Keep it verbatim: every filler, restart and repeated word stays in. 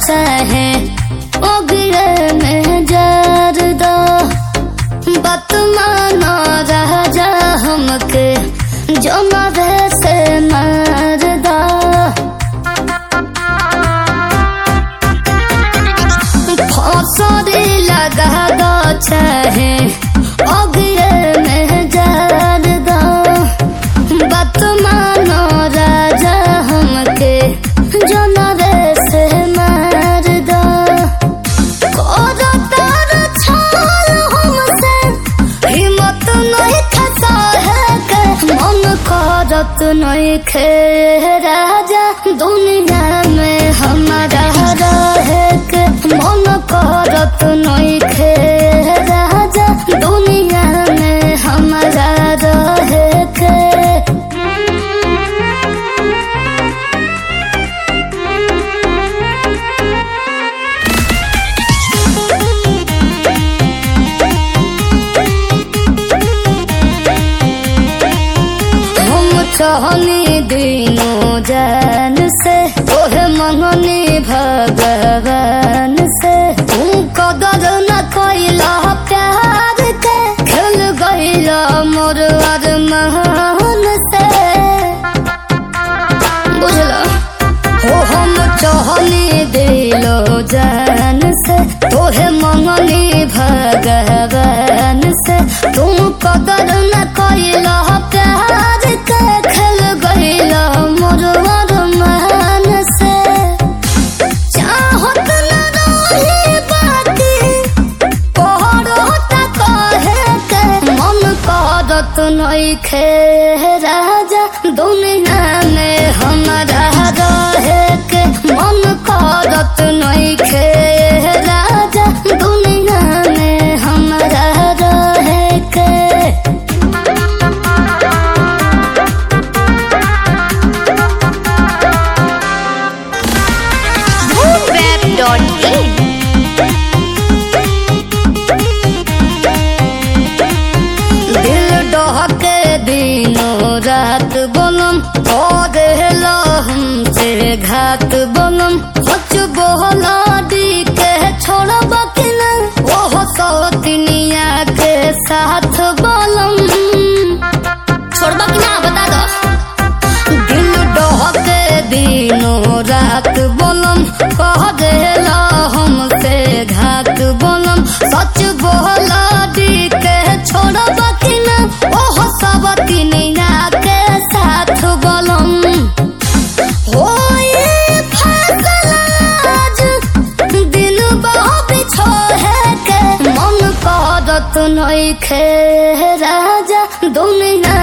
चाहे ओगिरे में जर दो बात मानो राजा हमके जो मरे से मार दो फौसरी लगा दो चाहे ओगिरे में जर दो बात मानो राजा हमके जो मरे से मार दो कोरा तार छाल हमसे हिम्मत नहीं खसा है के मन करत नहीं खे राजा दुनिया में हमारा रहे के मन करत नहीं खे राजा दुनिया में हमारा रहे के चाहनी दिनों जान से तोहे मंगनी भगवान से तू कदर न कैला प्यार के खेल गईला मोर अरमान से बुझला हो हम चाहनी दिलो जान से तोहे मंगनी भगवान से तू कदर न कैला प्यार के खेल गईला मोर अरमान से चाहत न रही बाकी पहरो तक कहे के मन करत नहीं खे राजा दुनिया में हमारा रहे के मन करत नहीं खे राजा दुनिया में हमारा रहे के दिल डहके दिनों रात बोलम और हमसे घात बोलम सच बोला दी के छोड़ब कि न ओह सौतनिया के साथ बोलम छोड़ब कि ना बता दो दिल डहके दिनों रात बोलम कह देला हमसे घात बोलम सच बोला दी के छोड़ब कि न ओह सवतनिया के साथ बोलम हो ये फैसला आज दिल बहु बिछोहे के मन करत नहीं खे राजा दुनिया